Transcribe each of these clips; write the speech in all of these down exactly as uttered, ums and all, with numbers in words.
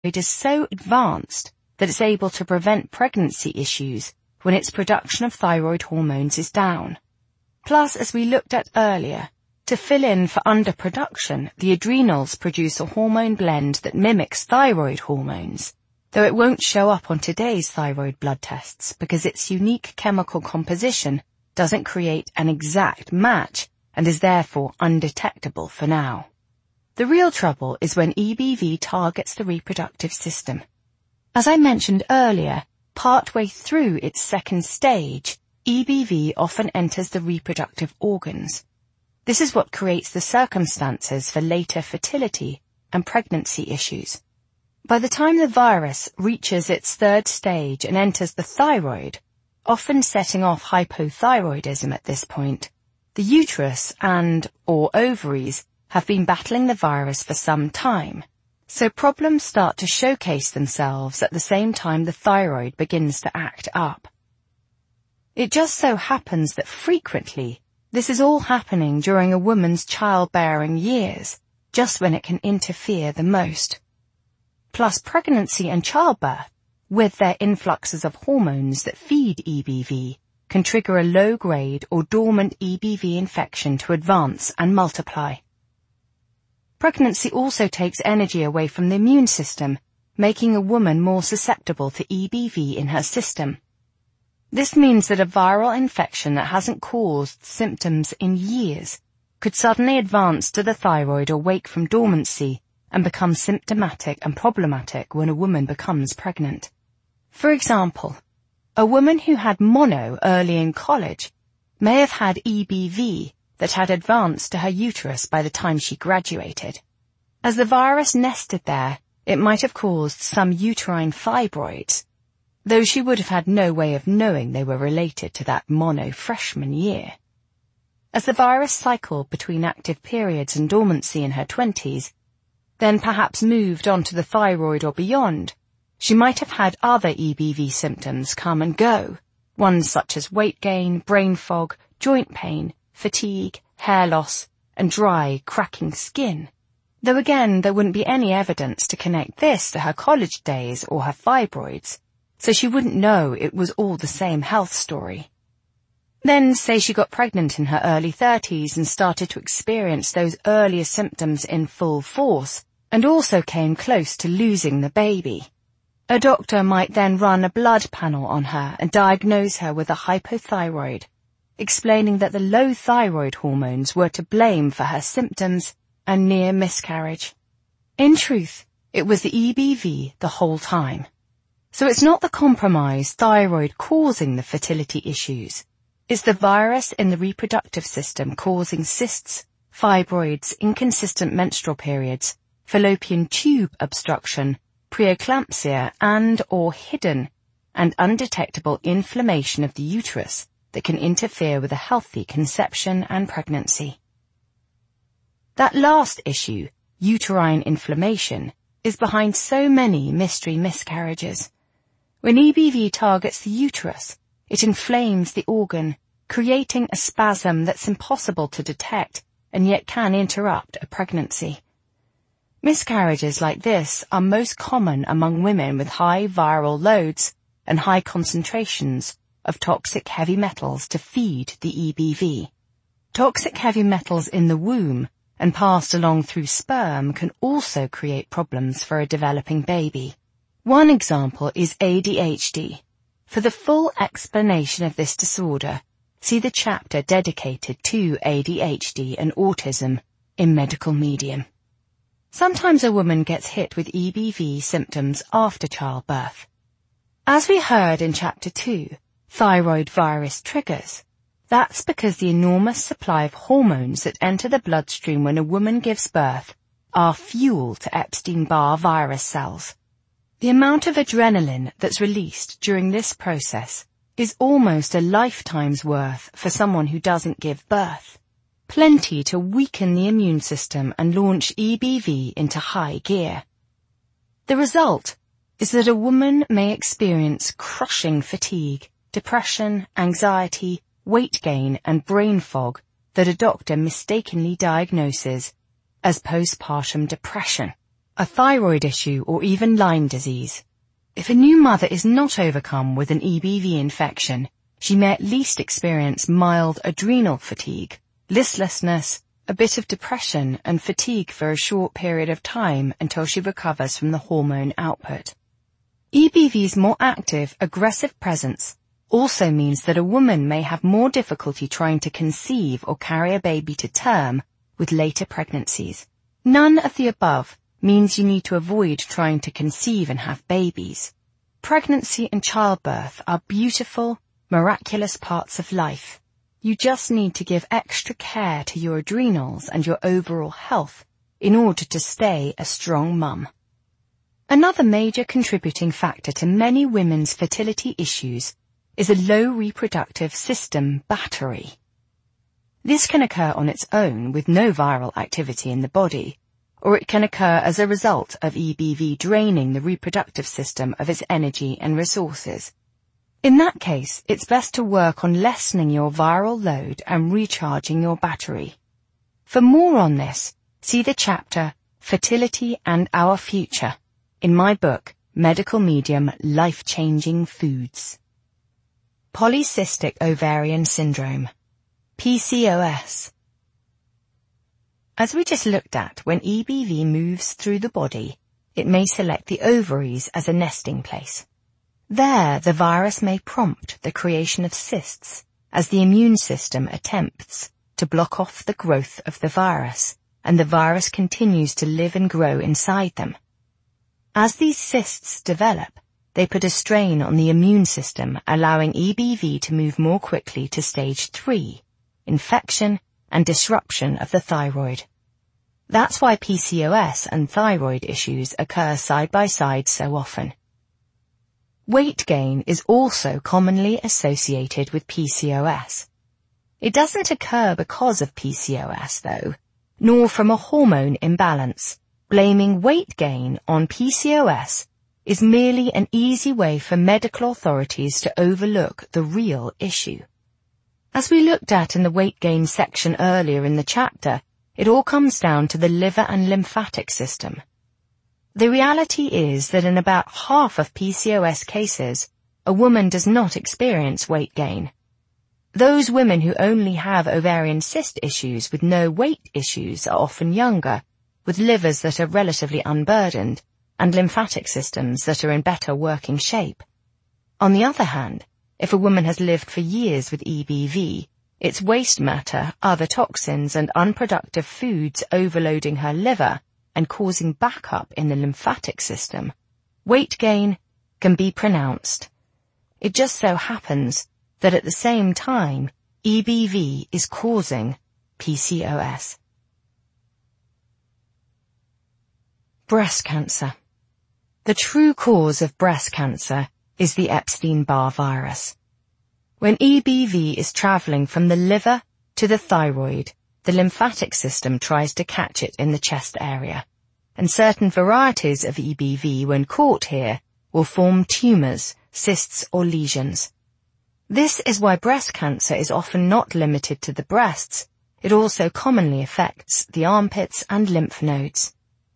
is so advanced that it's able to prevent pregnancy issues when its production of thyroid hormones is down. Plus, as we looked at earlier, to fill in for underproduction, the adrenals produce a hormone blend that mimics thyroid hormones, though it won't show up on today's thyroid blood tests because its unique chemical composition doesn't create an exact match and is therefore undetectable for now. The real trouble is when E B V targets the reproductive system. As I mentioned earlier, partway through its second stage, E B V often enters the reproductive organs. This is what creates the circumstances for later fertility and pregnancy issues. By the time the virus reaches its third stage and enters the thyroid, often setting off hypothyroidism at this point, the uterus and or ovaries have been battling the virus for some time, so problems start to showcase themselves at the same time the thyroid begins to act up. It just so happens that frequently this is all happening during a woman's childbearing years, just when it can interfere the most. Plus, pregnancy and childbirth, with their influxes of hormones that feed E B V, can trigger a low-grade or dormant E B V infection to advance and multiply. Pregnancy also takes energy away from the immune system, making a woman more susceptible to E B V in her system. This means that a viral infection that hasn't caused symptoms in years could suddenly advance to the thyroid or wake from dormancy and become symptomatic and problematic when a woman becomes pregnant. For example, a woman who had mono early in college may have had E B V that had advanced to her uterus by the time she graduated. As the virus nested there, it might have caused some uterine fibroids, though she would have had no way of knowing they were related to that mono freshman year. As the virus cycled between active periods and dormancy in her twenties, then perhaps moved on to the thyroid or beyond, she might have had other E B V symptoms come and go, ones such as weight gain, brain fog, joint pain, fatigue, hair loss, and dry, cracking skin. Though again, there wouldn't be any evidence to connect this to her college days or her fibroids, so she wouldn't know it was all the same health story. Then, say she got pregnant in her early thirties and started to experience those earlier symptoms in full force, and also came close to losing the baby. A doctor might then run a blood panel on her and diagnose her with a hypothyroid, explaining that the low thyroid hormones were to blame for her symptoms and near miscarriage. In truth, it was the E B V the whole time. So it's not the compromised thyroid causing the fertility issues. It's the virus in the reproductive system causing cysts, fibroids, inconsistent menstrual periods, fallopian tube obstruction, preeclampsia, and or hidden and undetectable inflammation of the uterus that can interfere with a healthy conception and pregnancy. That last issue, uterine inflammation, is behind so many mystery miscarriages. When E B V targets the uterus, it inflames the organ, creating a spasm that's impossible to detect and yet can interrupt a pregnancy. Miscarriages like this are most common among women with high viral loads and high concentrations of toxic heavy metals to feed the E B V. Toxic heavy metals in the womb and passed along through sperm can also create problems for a developing baby. One example is A D H D. For the full explanation of this disorder, see the chapter dedicated to A D H D and autism in Medical Medium. Sometimes a woman gets hit with E B V symptoms after childbirth. As we heard in Chapter two, thyroid virus triggers, that's because the enormous supply of hormones that enter the bloodstream when a woman gives birth are fuel to Epstein-Barr virus cells. The amount of adrenaline that's released during this process is almost a lifetime's worth for someone who doesn't give birth. Plenty to weaken the immune system and launch E B V into high gear. The result is that a woman may experience crushing fatigue, depression, anxiety, weight gain, and brain fog that a doctor mistakenly diagnoses as postpartum depression. a thyroid issue, or even Lyme disease. If a new mother is not overcome with an E B V infection, she may at least experience mild adrenal fatigue, listlessness, a bit of depression and fatigue for a short period of time until she recovers from the hormone output. E B V's more active, aggressive presence also means that a woman may have more difficulty trying to conceive or carry a baby to term with later pregnancies. None of the above means you need to avoid trying to conceive and have babies. Pregnancy and childbirth are beautiful, miraculous parts of life. You just need to give extra care to your adrenals and your overall health in order to stay a strong mum. Another major contributing factor to many women's fertility issues is a low reproductive system battery. This can occur on its own with no viral activity in the body, or it can occur as a result of E B V draining the reproductive system of its energy and resources. In that case, it's best to work on lessening your viral load and recharging your battery. For more on this, see the chapter Fertility and Our Future in my book, Medical Medium Life-Changing Foods. Polycystic Ovarian Syndrome, P C O S. As we just looked at, when E B V moves through the body, it may select the ovaries as a nesting place. There, the virus may prompt the creation of cysts as the immune system attempts to block off the growth of the virus, and the virus continues to live and grow inside them. As these cysts develop, they put a strain on the immune system, allowing E B V to move more quickly to stage three, infection and disruption of the thyroid. That's why P C O S and thyroid issues occur side by side so often. Weight gain is also commonly associated with P C O S. It doesn't occur because of P C O S, though, nor from a hormone imbalance. Blaming weight gain on P C O S is merely an easy way for medical authorities to overlook the real issue. As we looked at in the weight gain section earlier in the chapter, it all comes down to the liver and lymphatic system. The reality is that in about half of P C O S cases, a woman does not experience weight gain. Those women who only have ovarian cyst issues with no weight issues are often younger, with livers that are relatively unburdened and lymphatic systems that are in better working shape. On the other hand, if a woman has lived for years with E B V, it's waste matter, other toxins and unproductive foods overloading her liver and causing backup in the lymphatic system, weight gain can be pronounced. It just so happens that at the same time, E B V is causing P C O S. Breast cancer. The true cause of breast cancer is the Epstein-Barr virus. When E B V is traveling from the liver to the thyroid, the lymphatic system tries to catch it in the chest area, and certain varieties of E B V, when caught here, will form tumors, cysts or lesions. This is why breast cancer is often not limited to the breasts. It also commonly affects the armpits and lymph nodes.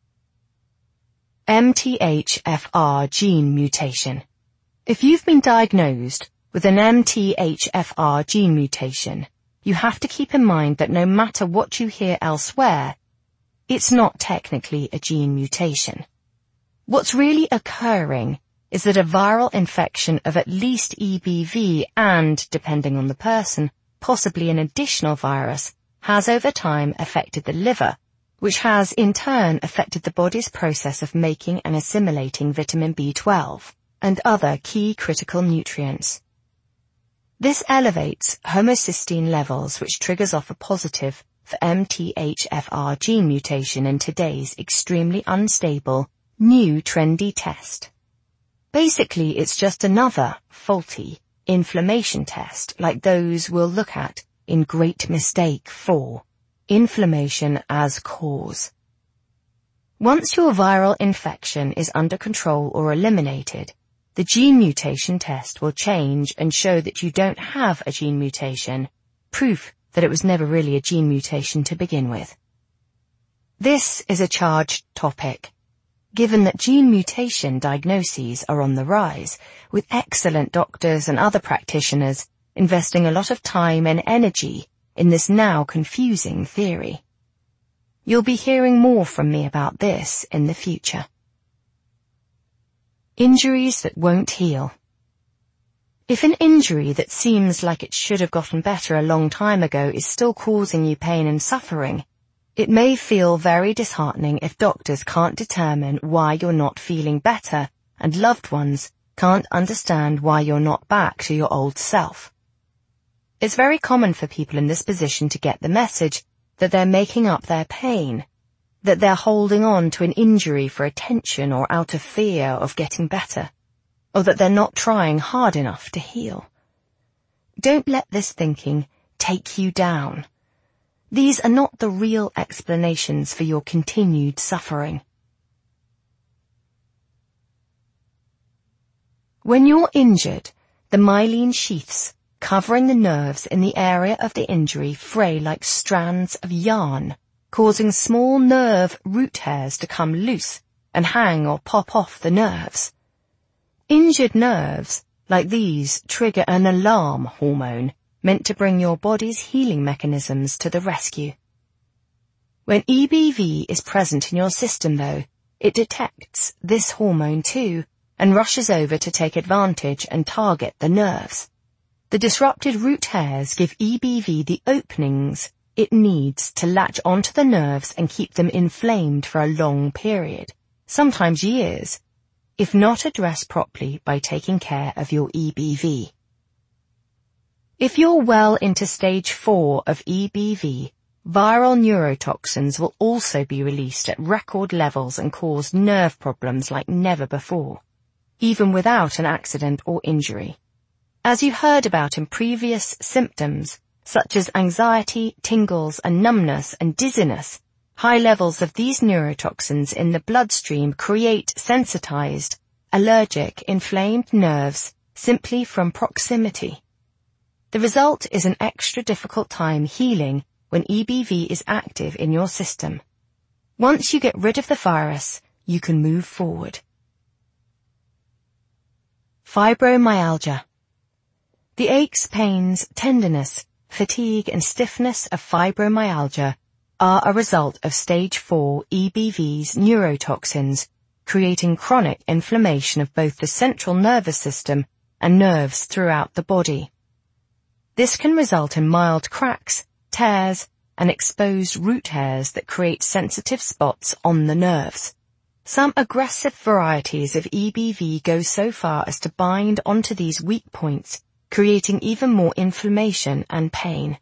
M T H F R gene mutation. If you've been diagnosed with an M T H F R gene mutation, you have to keep in mind that no matter what you hear elsewhere, it's not technically a gene mutation. What's really occurring is that a viral infection of at least E B V and, depending on the person, possibly an additional virus, has over time affected the liver, which has in turn affected the body's process of making and assimilating vitamin B twelve and other key critical nutrients. This elevates homocysteine levels, which triggers off a positive for M T H F R gene mutation in today's extremely unstable, new trendy test. Basically, it's just another faulty inflammation test like those we'll look at in Great Mistake four. Inflammation as cause. Once your viral infection is under control or eliminated, the gene mutation test will change and show that you don't have a gene mutation, proof that it was never really a gene mutation to begin with. This is a charged topic. given that gene mutation diagnoses are on the rise, with excellent doctors and other practitioners investing a lot of time and energy in this now confusing theory. You'll be hearing more from me about this in the future. Injuries that won't heal. If an injury that seems like it should have gotten better a long time ago is still causing you pain and suffering, it may feel very disheartening if doctors can't determine why you're not feeling better and loved ones can't understand why you're not back to your old self. It's very common for people in this position to get the message that they're making up their pain, that they're holding on to an injury for attention or out of fear of getting better, or that they're not trying hard enough to heal. Don't let this thinking take you down. These are not the real explanations for your continued suffering. When you're injured, the myelin sheaths covering the nerves in the area of the injury fray like strands of yarn, causing small nerve root hairs to come loose and hang or pop off the nerves. Injured nerves, like these, trigger an alarm hormone meant to bring your body's healing mechanisms to the rescue. When E B V is present in your system, though, it detects this hormone too and rushes over to take advantage and target the nerves. The disrupted root hairs give E B V the openings it needs to latch onto the nerves and keep them inflamed for a long period, sometimes years, if not addressed properly by taking care of your E B V. If you're well into stage four of E B V, viral neurotoxins will also be released at record levels and cause nerve problems like never before, even without an accident or injury. As you heard about in previous symptoms, such as anxiety, tingles, and numbness and dizziness, high levels of these neurotoxins in the bloodstream create sensitized, allergic, inflamed nerves simply from proximity. The result is an extra difficult time healing when E B V is active in your system. Once you get rid of the virus, you can move forward. Fibromyalgia. The aches, pains, tenderness, fatigue and stiffness of fibromyalgia are a result of stage four E B V's neurotoxins, creating chronic inflammation of both the central nervous system and nerves throughout the body. This can result in mild cracks, tears, and exposed root hairs that create sensitive spots on the nerves. Some aggressive varieties of E B V go so far as to bind onto these weak points, creating even more inflammation and pain.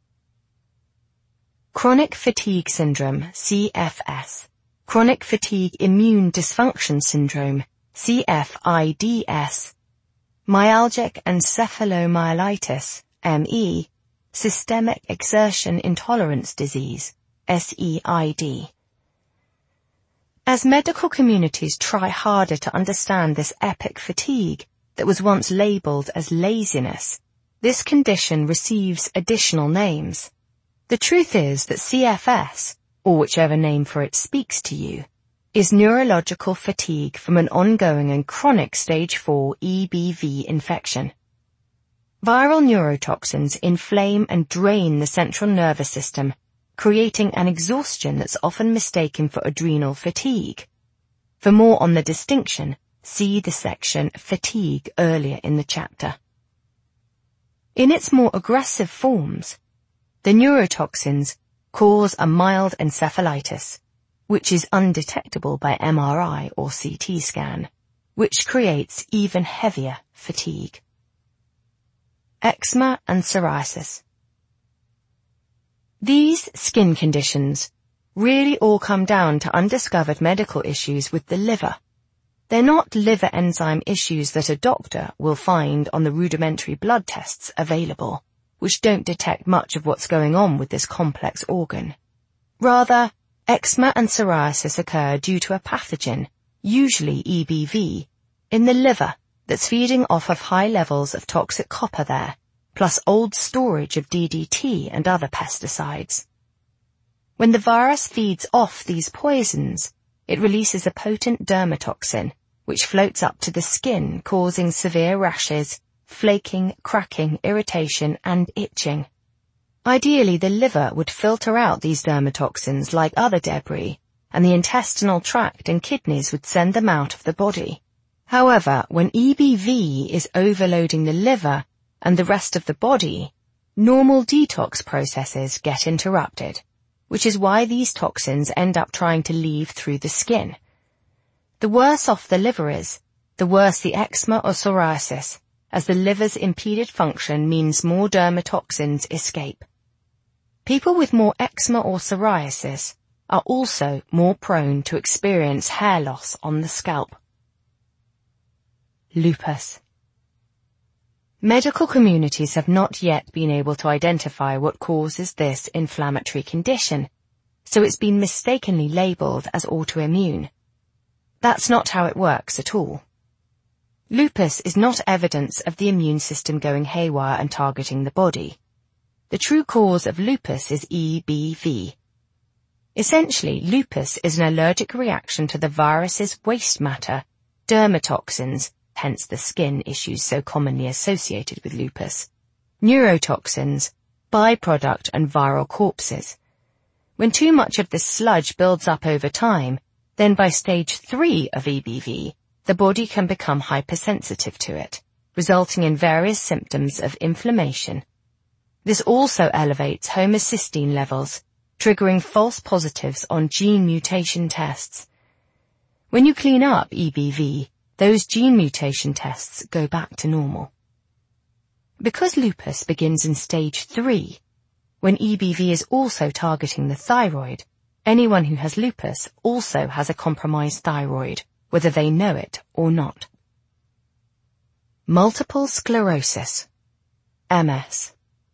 Chronic fatigue syndrome, C F S. Chronic fatigue immune dysfunction syndrome, C F I D S. Myalgic encephalomyelitis, M E. Systemic exertion intolerance disease, S E I D. As medical communities try harder to understand this epic fatigue that was once labeled as laziness, this condition receives additional names. The truth is that C F S, or whichever name for it speaks to you, is neurological fatigue from an ongoing and chronic stage four E B V infection. Viral neurotoxins inflame and drain the central nervous system, creating an exhaustion that's often mistaken for adrenal fatigue. For more on the distinction, see the section Fatigue earlier in the chapter. In its more aggressive forms, the neurotoxins cause a mild encephalitis, which is undetectable by M R I or C T scan, which creates even heavier fatigue. Eczema and psoriasis. These skin conditions really all come down to undiscovered medical issues with the liver. They're not liver enzyme issues that a doctor will find on the rudimentary blood tests available, which don't detect much of what's going on with this complex organ. Rather, eczema and psoriasis occur due to a pathogen, usually E B V, in the liver that's feeding off of high levels of toxic copper there, plus old storage of D D T and other pesticides. When the virus feeds off these poisons, it releases a potent dermatoxin, which floats up to the skin, causing severe rashes, flaking, cracking, irritation, and itching. Ideally, the liver would filter out these dermatoxins like other debris, and the intestinal tract and kidneys would send them out of the body. However, when E B V is overloading the liver and the rest of the body, normal detox processes get interrupted, which is why these toxins end up trying to leave through the skin. The worse off the liver is, the worse the eczema or psoriasis, as the liver's impeded function means more dermatoxins escape. People with more eczema or psoriasis are also more prone to experience hair loss on the scalp. Lupus. Medical communities have not yet been able to identify what causes this inflammatory condition, so it's been mistakenly labelled as autoimmune. That's not how it works at all. Lupus is not evidence of the immune system going haywire and targeting the body. The true cause of lupus is E B V. Essentially, lupus is an allergic reaction to the virus's waste matter, dermatoxins, hence the skin issues so commonly associated with lupus, neurotoxins, byproduct and viral corpses. When too much of this sludge builds up over time, then by stage three of E B V, the body can become hypersensitive to it, resulting in various symptoms of inflammation. This also elevates homocysteine levels, triggering false positives on gene mutation tests. When you clean up E B V, those gene mutation tests go back to normal. Because lupus begins in stage three, when E B V is also targeting the thyroid, anyone who has lupus also has a compromised thyroid, whether they know it or not. Multiple sclerosis, M S.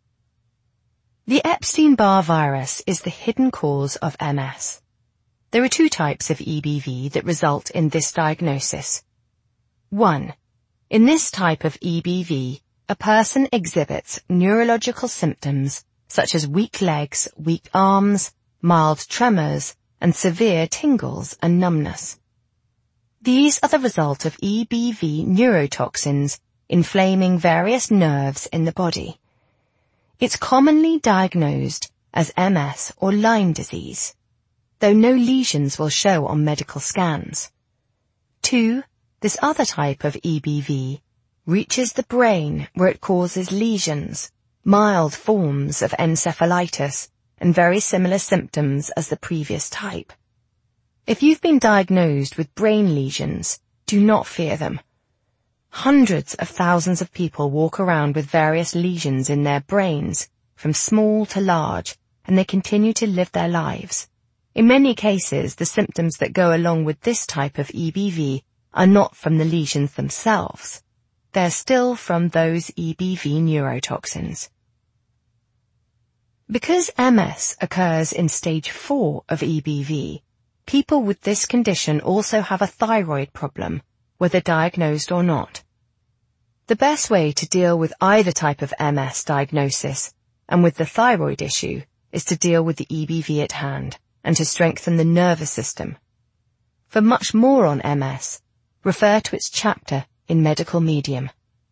The Epstein-Barr virus is the hidden cause of M S. There are two types of E B V that result in this diagnosis. One. In this type of E B V, a person exhibits neurological symptoms such as weak legs, weak arms, mild tremors, and severe tingles and numbness. These are the result of E B V neurotoxins inflaming various nerves in the body. It's commonly diagnosed as M S or Lyme disease, though no lesions will show on medical scans. Two, this other type of E B V reaches the brain where it causes lesions, mild forms of encephalitis, and very similar symptoms as the previous type. If you've been diagnosed with brain lesions, do not fear them. Hundreds of thousands of people walk around with various lesions in their brains, from small to large, and they continue to live their lives. In many cases, the symptoms that go along with this type of E B V are not from the lesions themselves. They're still from those E B V neurotoxins. Because M S occurs in stage four of E B V, people with this condition also have a thyroid problem, whether diagnosed or not. The best way to deal with either type of M S diagnosis and with the thyroid issue is to deal with the E B V at hand and to strengthen the nervous system. For much more on M S, refer to its chapter in Medical Medium.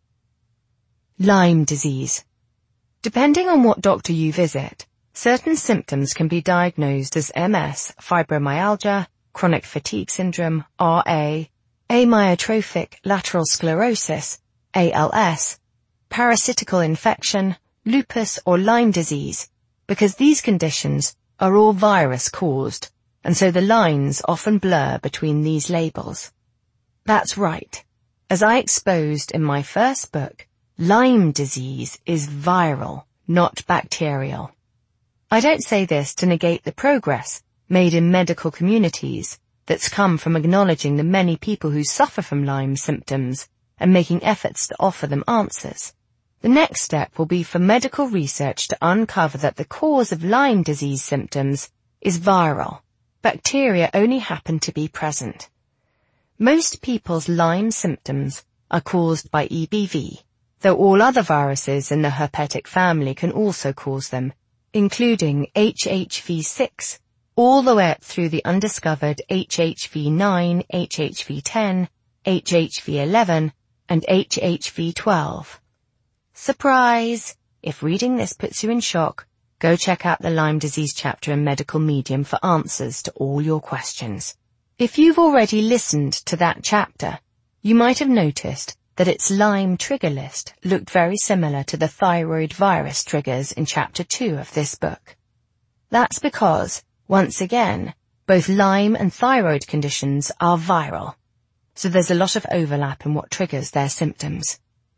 Lyme disease. Depending on what doctor you visit, certain symptoms can be diagnosed as M S, fibromyalgia, chronic fatigue syndrome, R A, amyotrophic lateral sclerosis, A L S, parasitical infection, lupus or Lyme disease, because these conditions are all virus-caused, and so the lines often blur between these labels. That's right. As I exposed in my first book, Lyme disease is viral, not bacterial. I don't say this to negate the progress made in medical communities that's come from acknowledging the many people who suffer from Lyme symptoms and making efforts to offer them answers. The next step will be for medical research to uncover that the cause of Lyme disease symptoms is viral. Bacteria only happen to be present. Most people's Lyme symptoms are caused by E B V, though all other viruses in the herpetic family can also cause them, including H H V six, all the way up through the undiscovered H H V nine, H H V ten, H H V eleven, and H H V twelve. Surprise! If reading this puts you in shock, go check out the Lyme disease chapter in Medical Medium for answers to all your questions. If you've already listened to that chapter, you might have noticed that its Lyme trigger list looked very similar to the thyroid virus triggers in chapter two of this book. That's because, once again, both Lyme and thyroid conditions are viral, so there's a lot of overlap in what triggers their symptoms.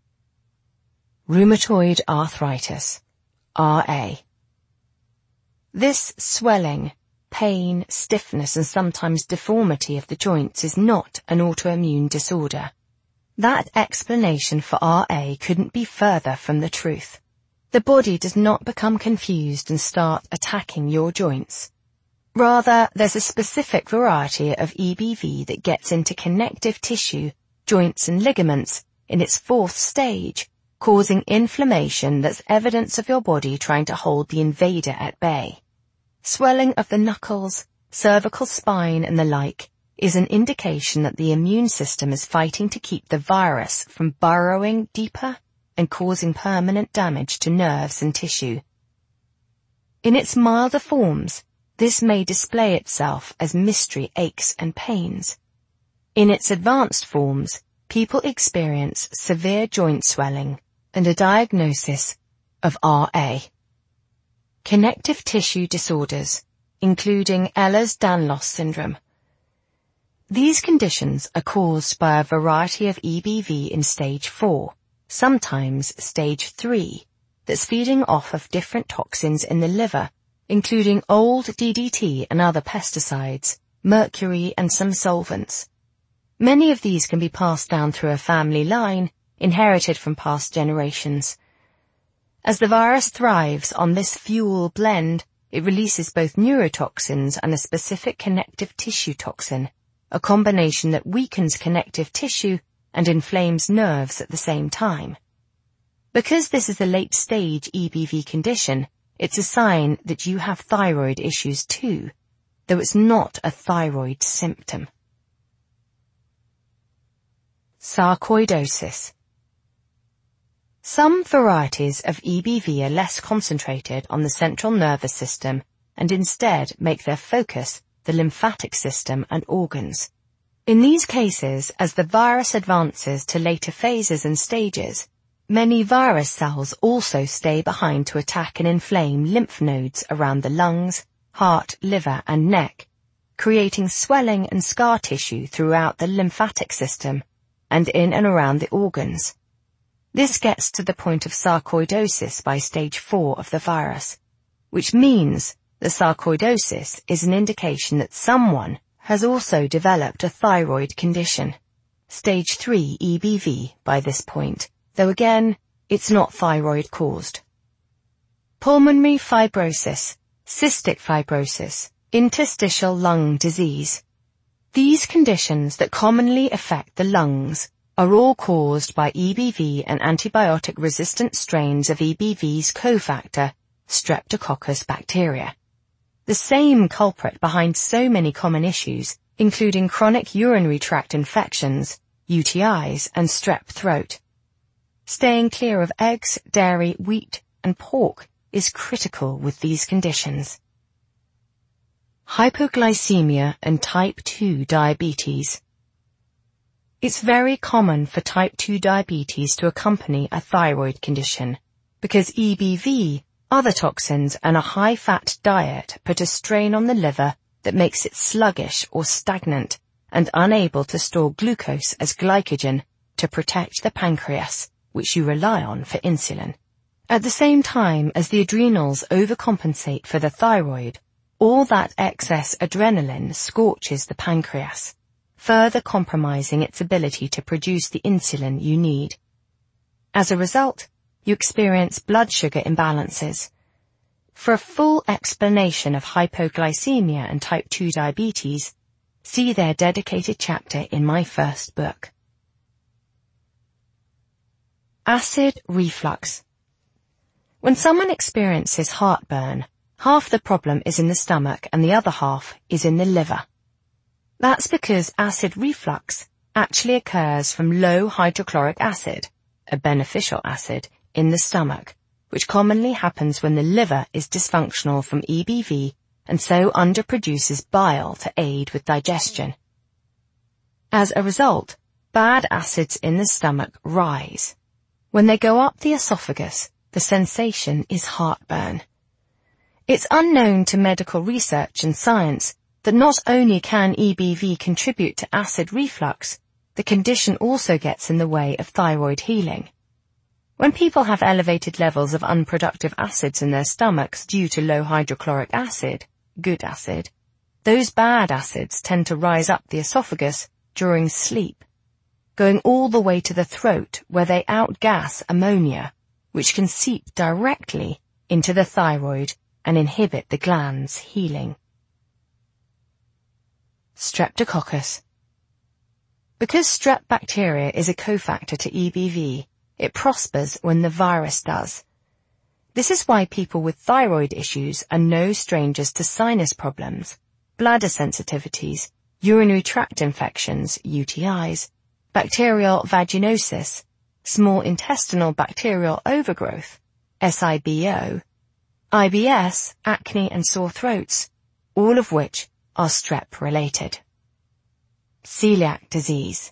Rheumatoid arthritis, R A. This swelling, pain, stiffness and sometimes deformity of the joints is not an autoimmune disorder. That explanation for R A couldn't be further from the truth. The body does not become confused and start attacking your joints. Rather, there's a specific variety of E B V that gets into connective tissue, joints and ligaments in its fourth stage, causing inflammation that's evidence of your body trying to hold the invader at bay. Swelling of the knuckles, cervical spine and the like is an indication that the immune system is fighting to keep the virus from burrowing deeper and causing permanent damage to nerves and tissue. In its milder forms, this may display itself as mystery aches and pains. In its advanced forms, people experience severe joint swelling and a diagnosis of R A. Connective tissue disorders, including Ehlers-Danlos syndrome. These conditions are caused by a variety of E B V in stage four, sometimes stage three, that's feeding off of different toxins in the liver, including old D D T and other pesticides, mercury and some solvents. Many of these can be passed down through a family line, inherited from past generations. As the virus thrives on this fuel blend, it releases both neurotoxins and a specific connective tissue toxin, a combination that weakens connective tissue and inflames nerves at the same time. Because this is a late-stage E B V condition, it's a sign that you have thyroid issues too, though it's not a thyroid symptom. Sarcoidosis. Some varieties of E B V are less concentrated on the central nervous system and instead make their focus the lymphatic system and organs. In these cases, as the virus advances to later phases and stages, many virus cells also stay behind to attack and inflame lymph nodes around the lungs, heart, liver and neck, creating swelling and scar tissue throughout the lymphatic system and in and around the organs. This gets to the point of sarcoidosis by stage four of the virus, which means that sarcoidosis is an indication that someone has also developed a thyroid condition, stage three E B V by this point, though again, it's not thyroid-caused. Pulmonary fibrosis, cystic fibrosis, interstitial lung disease. These conditions that commonly affect the lungs are all caused by E B V and antibiotic-resistant strains of E B V's cofactor, Streptococcus bacteria. The same culprit behind so many common issues, including chronic urinary tract infections, U T Is, and strep throat. Staying clear of eggs, dairy, wheat, and pork is critical with these conditions. Hypoglycemia and type two diabetes. It's very common for type two diabetes to accompany a thyroid condition because E B V, other toxins, and a high-fat diet put a strain on the liver that makes it sluggish or stagnant and unable to store glucose as glycogen to protect the pancreas, which you rely on for insulin. At the same time as the adrenals overcompensate for the thyroid, all that excess adrenaline scorches the pancreas, further compromising its ability to produce the insulin you need. As a result, you experience blood sugar imbalances. For a full explanation of hypoglycemia and type two diabetes, see their dedicated chapter in my first book. Acid reflux. When someone experiences heartburn, Half the problem is in the stomach and the other half is in the liver. That's because acid reflux actually occurs from low hydrochloric acid, a beneficial acid, in the stomach, which commonly happens when the liver is dysfunctional from E B V and so underproduces bile to aid with digestion. As a result, bad acids in the stomach rise. When they go up the esophagus, the sensation is heartburn. It's unknown to medical research and science that not only can E B V contribute to acid reflux, the condition also gets in the way of thyroid healing. When people have elevated levels of unproductive acids in their stomachs due to low hydrochloric acid, good acid, those bad acids tend to rise up the esophagus during sleep, going all the way to the throat where they outgas ammonia, which can seep directly into the thyroid and inhibit the gland's healing. Streptococcus. Because strep bacteria is a cofactor to E B V, it prospers when the virus does. This is why people with thyroid issues are no strangers to sinus problems, bladder sensitivities, urinary tract infections, U T Is, bacterial vaginosis, small intestinal bacterial overgrowth, S I B O, I B S, acne and sore throats, all of which are strep-related. Celiac disease.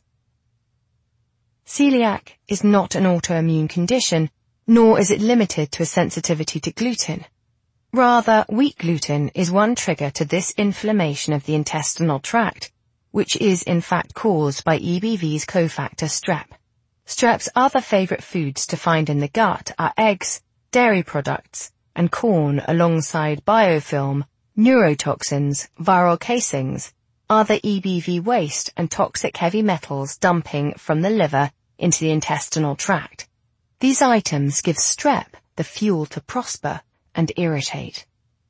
Celiac is not an autoimmune condition, nor is it limited to a sensitivity to gluten. Rather, wheat gluten is one trigger to this inflammation of the intestinal tract, which is in fact caused by E B V's cofactor strep. Strep's other favorite foods to find in the gut are eggs, dairy products, and corn alongside biofilm, neurotoxins, viral casings, other E B V waste and toxic heavy metals dumping from the liver into the intestinal tract. These items give strep the fuel to prosper and irritate.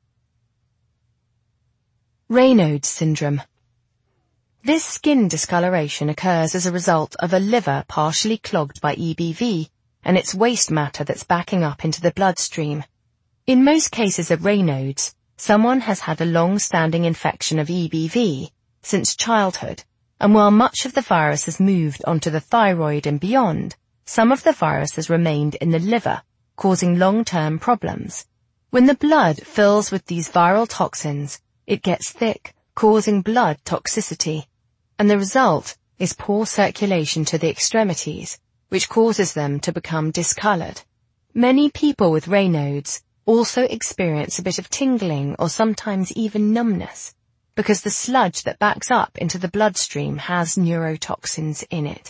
Raynaud's syndrome. This skin discoloration occurs as a result of a liver partially clogged by E B V and its waste matter that's backing up into the bloodstream. In most cases of Raynaud's, someone has had a long-standing infection of E B V since childhood, and while much of the virus has moved onto the thyroid and beyond, some of the virus has remained in the liver, causing long-term problems. When the blood fills with these viral toxins, it gets thick, causing blood toxicity, and the result is poor circulation to the extremities, which causes them to become discolored. Many people with Raynaud's also experience a bit of tingling or sometimes even numbness, because the sludge that backs up into the bloodstream has neurotoxins in it.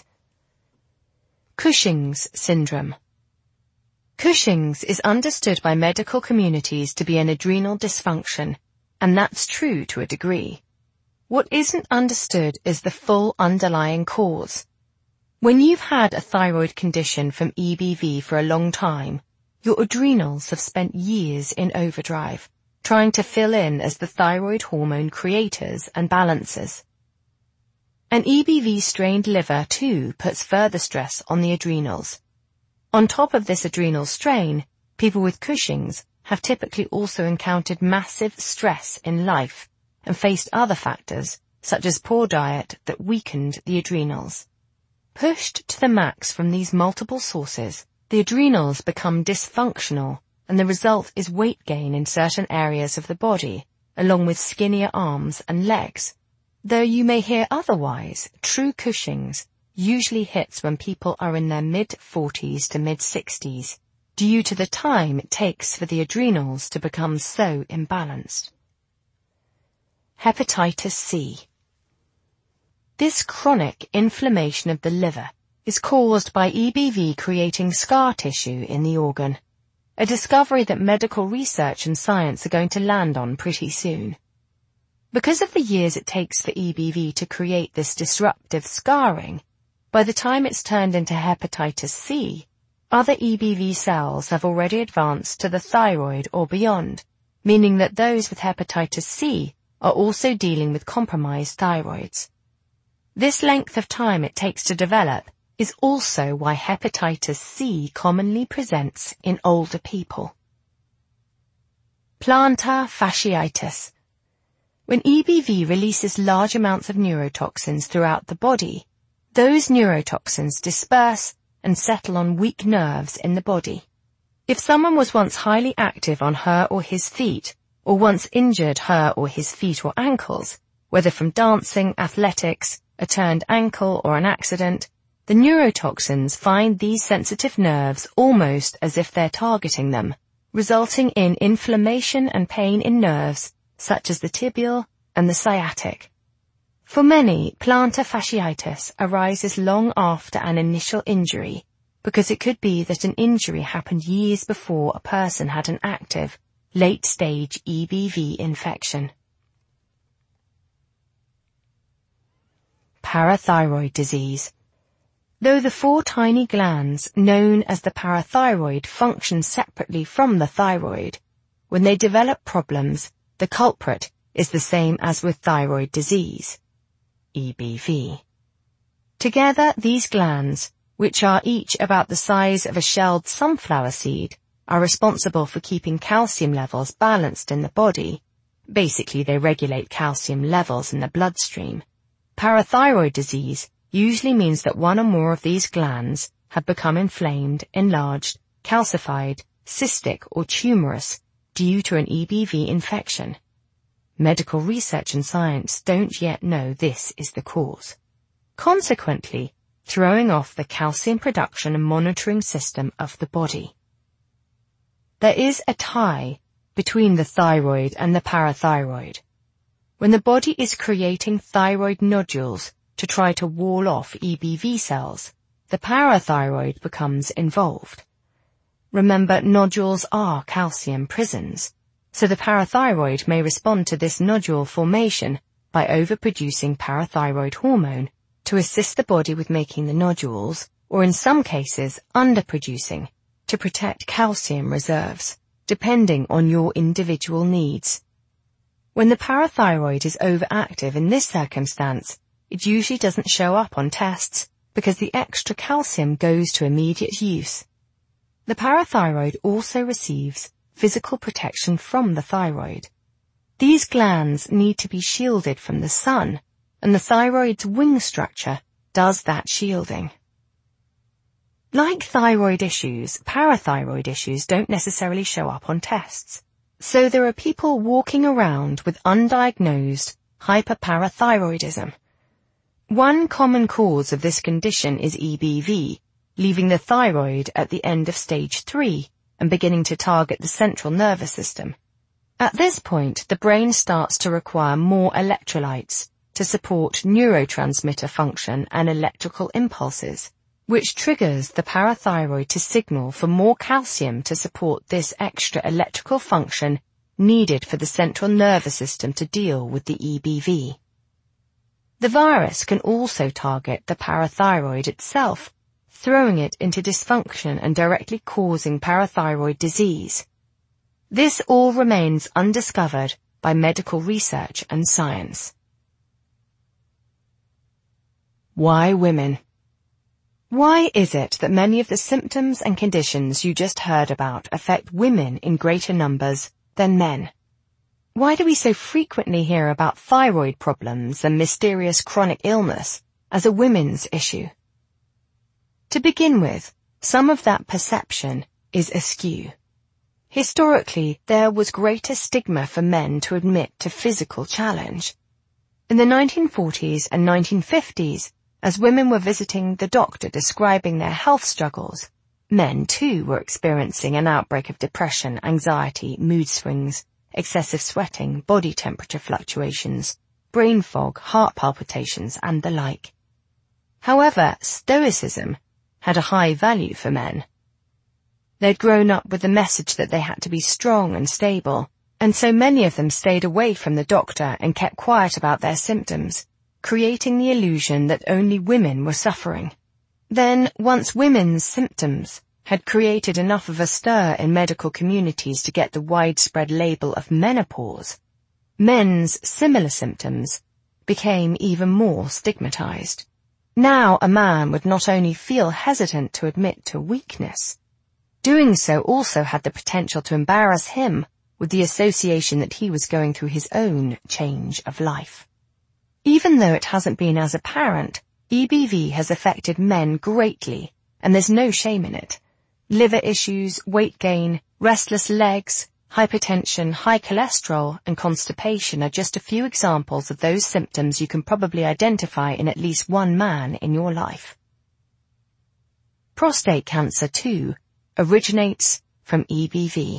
Cushing's syndrome. Cushing's is understood by medical communities to be an adrenal dysfunction, and that's true to a degree. What isn't understood is the full underlying cause. When you've had a thyroid condition from E B V for a long time, your adrenals have spent years in overdrive, trying to fill in as the thyroid hormone creators and balancers. An E B V-strained liver, too, puts further stress on the adrenals. On top of this adrenal strain, people with Cushing's have typically also encountered massive stress in life and faced other factors, such as poor diet, that weakened the adrenals. Pushed to the max from these multiple sources, the adrenals become dysfunctional, and the result is weight gain in certain areas of the body, along with skinnier arms and legs. Though you may hear otherwise, true Cushing's usually hits when people are in their mid-forties to mid-sixties, due to the time it takes for the adrenals to become so imbalanced. Hepatitis C. This chronic inflammation of the liver is caused by E B V creating scar tissue in the organ, a discovery that medical research and science are going to land on pretty soon. Because of the years it takes for E B V to create this disruptive scarring, by the time it's turned into hepatitis C, other E B V cells have already advanced to the thyroid or beyond, meaning that those with hepatitis C are also dealing with compromised thyroids. This length of time it takes to develop is also why hepatitis C commonly presents in older people. Plantar fasciitis. When E B V releases large amounts of neurotoxins throughout the body, those neurotoxins disperse and settle on weak nerves in the body. If someone was once highly active on her or his feet, or once injured her or his feet or ankles, whether from dancing, athletics, a turned ankle or an accident, the neurotoxins find these sensitive nerves almost as if they're targeting them, resulting in inflammation and pain in nerves such as the tibial and the sciatic. For many, plantar fasciitis arises long after an initial injury, because it could be that an injury happened years before a person had an active, late-stage E B V infection. Parathyroid disease. Though the four tiny glands known as the parathyroid function separately from the thyroid, when they develop problems, the culprit is the same as with thyroid disease, E B V. Together, these glands, which are each about the size of a shelled sunflower seed, are responsible for keeping calcium levels balanced in the body. Basically, they regulate calcium levels in the bloodstream. Parathyroid disease usually means that one or more of these glands have become inflamed, enlarged, calcified, cystic, or tumorous due to an E B V infection. Medical research and science don't yet know this is the cause, consequently throwing off the calcium production and monitoring system of the body. There is a tie between the thyroid and the parathyroid. When the body is creating thyroid nodules to try to wall off E B V cells, the parathyroid becomes involved. Remember, nodules are calcium prisons, so the parathyroid may respond to this nodule formation by overproducing parathyroid hormone to assist the body with making the nodules, or in some cases underproducing, to protect calcium reserves, depending on your individual needs. When the parathyroid is overactive in this circumstance, it usually doesn't show up on tests because the extra calcium goes to immediate use. The parathyroid also receives physical protection from the thyroid. These glands need to be shielded from the sun, and the thyroid's wing structure does that shielding. Like thyroid issues, parathyroid issues don't necessarily show up on tests. So there are people walking around with undiagnosed hyperparathyroidism. One common cause of this condition is E B V, leaving the thyroid at the end of stage three and beginning to target the central nervous system. At this point, the brain starts to require more electrolytes to support neurotransmitter function and electrical impulses, which triggers the parathyroid to signal for more calcium to support this extra electrical function needed for the central nervous system to deal with the E B V. The virus can also target the parathyroid itself, throwing it into dysfunction and directly causing parathyroid disease. This all remains undiscovered by medical research and science. Why women? Why is it that many of the symptoms and conditions you just heard about affect women in greater numbers than men? Why do we so frequently hear about thyroid problems and mysterious chronic illness as a women's issue? To begin with, some of that perception is askew. Historically, there was greater stigma for men to admit to physical challenge. In the nineteen forties and nineteen fifties, as women were visiting the doctor describing their health struggles, men too were experiencing an outbreak of depression, anxiety, mood swings, excessive sweating, body temperature fluctuations, brain fog, heart palpitations, and the like. However, stoicism had a high value for men. They'd grown up with the message that they had to be strong and stable, and so many of them stayed away from the doctor and kept quiet about their symptoms, creating the illusion that only women were suffering. Then, once women's symptoms had created enough of a stir in medical communities to get the widespread label of menopause, men's similar symptoms became even more stigmatized. Now a man would not only feel hesitant to admit to weakness, doing so also had the potential to embarrass him with the association that he was going through his own change of life. Even though it hasn't been as apparent, E B V has affected men greatly, and there's no shame in it. Liver issues, weight gain, restless legs, hypertension, high cholesterol, and constipation are just a few examples of those symptoms you can probably identify in at least one man in your life. Prostate cancer, too, originates from E B V.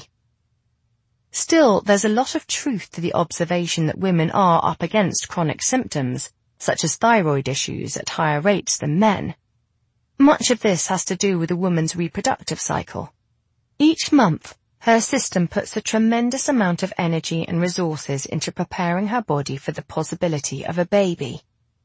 Still, there's a lot of truth to the observation that women are up against chronic symptoms, such as thyroid issues, at higher rates than men. Much of this has to do with a woman's reproductive cycle. Each month, her system puts a tremendous amount of energy and resources into preparing her body for the possibility of a baby.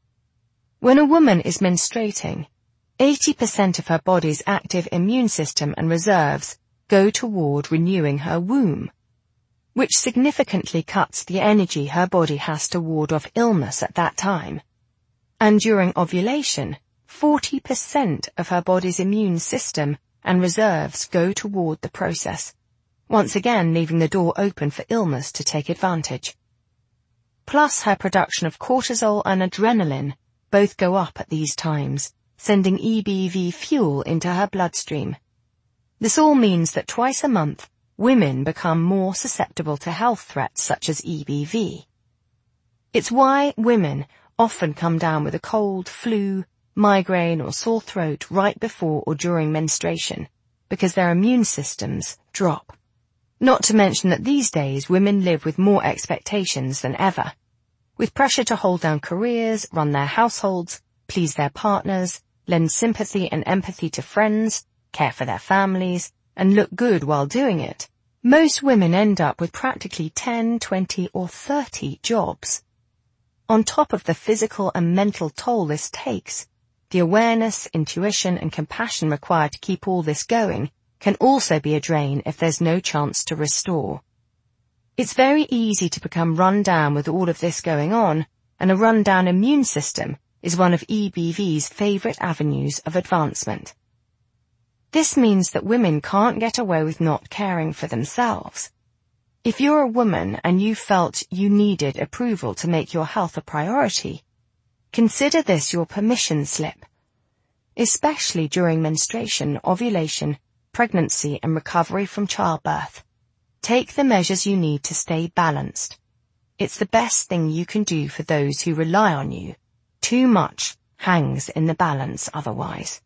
When a woman is menstruating, eighty percent of her body's active immune system and reserves go toward renewing her womb, which significantly cuts the energy her body has to ward off illness at that time. And during ovulation, forty percent of her body's immune system and reserves go toward the process, once again leaving the door open for illness to take advantage. Plus, her production of cortisol and adrenaline both go up at these times, sending E B V fuel into her bloodstream. This all means that twice a month, women become more susceptible to health threats such as E B V. It's why women often come down with a cold, flu, migraine or sore throat right before or during menstruation, because their immune systems drop. Not to mention that these days women live with more expectations than ever, with pressure to hold down careers, run their households, please their partners, lend sympathy and empathy to friends, care for their families, and look good while doing it. Most women end up with practically ten, twenty, or thirty jobs. On top of the physical and mental toll this takes, the awareness, intuition, and compassion required to keep all this going can also be a drain if there's no chance to restore. It's very easy to become run down with all of this going on, and a run-down immune system is one of E B V's favorite avenues of advancement. This means that women can't get away with not caring for themselves. If you're a woman and you felt you needed approval to make your health a priority, consider this your permission slip. Especially during menstruation, ovulation, pregnancy, and recovery from childbirth. Take the measures you need to stay balanced. It's the best thing you can do for those who rely on you. Too much hangs in the balance otherwise.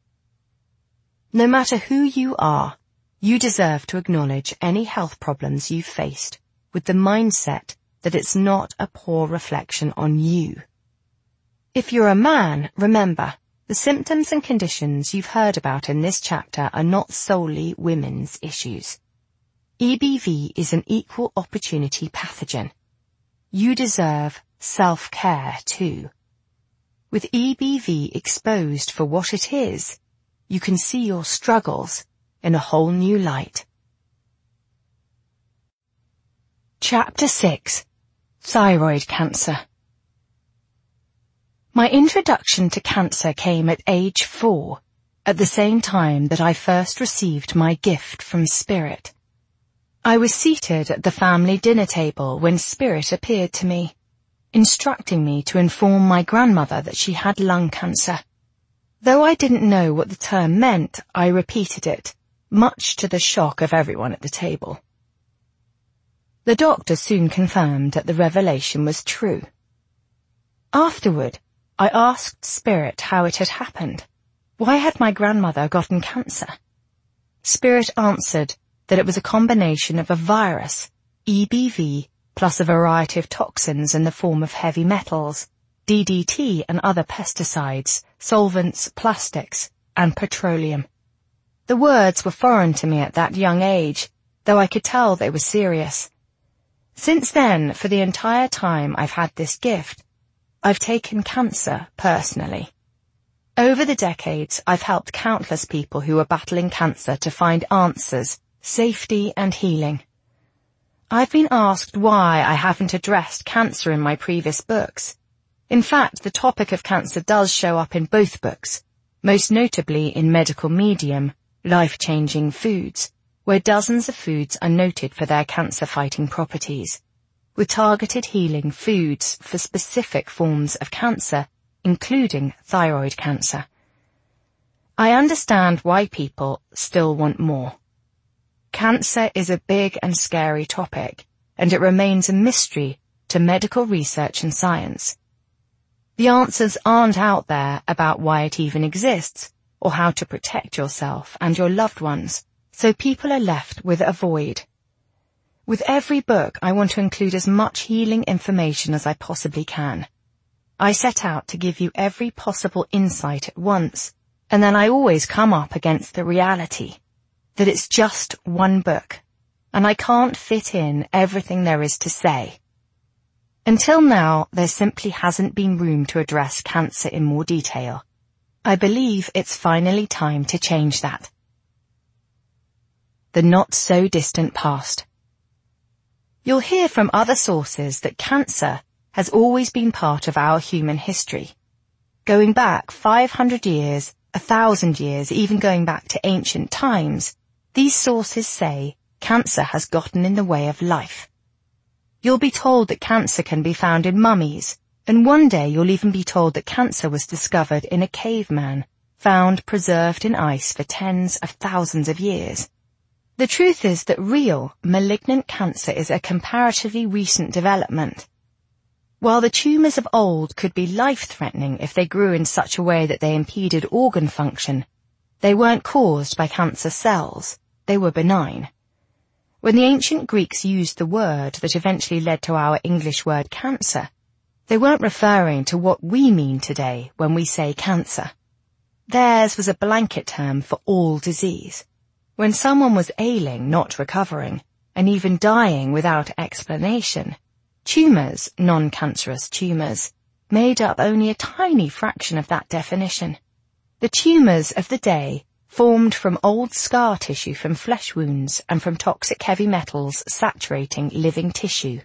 No matter who you are, you deserve to acknowledge any health problems you've faced with the mindset that it's not a poor reflection on you. If you're a man, remember, the symptoms and conditions you've heard about in this chapter are not solely women's issues. E B V is an equal opportunity pathogen. You deserve self-care too. With E B V exposed for what it is, you can see your struggles in a whole new light. Chapter six. Thyroid Cancer. My introduction to cancer came at age four, at the same time that I first received my gift from Spirit. I was seated at the family dinner table when Spirit appeared to me, instructing me to inform my grandmother that she had lung cancer. Though I didn't know what the term meant, I repeated it, much to the shock of everyone at the table. The doctor soon confirmed that the revelation was true. Afterward, I asked Spirit how it had happened. Why had my grandmother gotten cancer? Spirit answered that it was a combination of a virus, E B V, plus a variety of toxins in the form of heavy metals, D D T and other pesticides, solvents, plastics, and petroleum. The words were foreign to me at that young age, though I could tell they were serious. Since then, for the entire time I've had this gift, I've taken cancer personally. Over the decades, I've helped countless people who are battling cancer to find answers, safety, and healing. I've been asked why I haven't addressed cancer in my previous books. In fact, the topic of cancer does show up in both books, most notably in Medical Medium, Life-Changing Foods, where dozens of foods are noted for their cancer-fighting properties, with targeted healing foods for specific forms of cancer, including thyroid cancer. I understand why people still want more. Cancer is a big and scary topic, and it remains a mystery to medical research and science. The answers aren't out there about why it even exists, or how to protect yourself and your loved ones, so people are left with a void. With every book, I want to include as much healing information as I possibly can. I set out to give you every possible insight at once, and then I always come up against the reality that it's just one book, and I can't fit in everything there is to say. Until now, there simply hasn't been room to address cancer in more detail. I believe it's finally time to change that. The not-so-distant past. You'll hear from other sources that cancer has always been part of our human history. Going back five hundred years, a thousand years, even going back to ancient times, these sources say cancer has gotten in the way of life. You'll be told that cancer can be found in mummies, and one day you'll even be told that cancer was discovered in a caveman, found preserved in ice for tens of thousands of years. The truth is that real, malignant cancer is a comparatively recent development. While the tumours of old could be life-threatening if they grew in such a way that they impeded organ function, they weren't caused by cancer cells, they were benign. When the ancient Greeks used the word that eventually led to our English word cancer, they weren't referring to what we mean today when we say cancer. Theirs was a blanket term for all disease. When someone was ailing, not recovering, and even dying without explanation, tumours, non-cancerous tumours, made up only a tiny fraction of that definition. The tumours of the day formed from old scar tissue from flesh wounds and from toxic heavy metals saturating living tissue.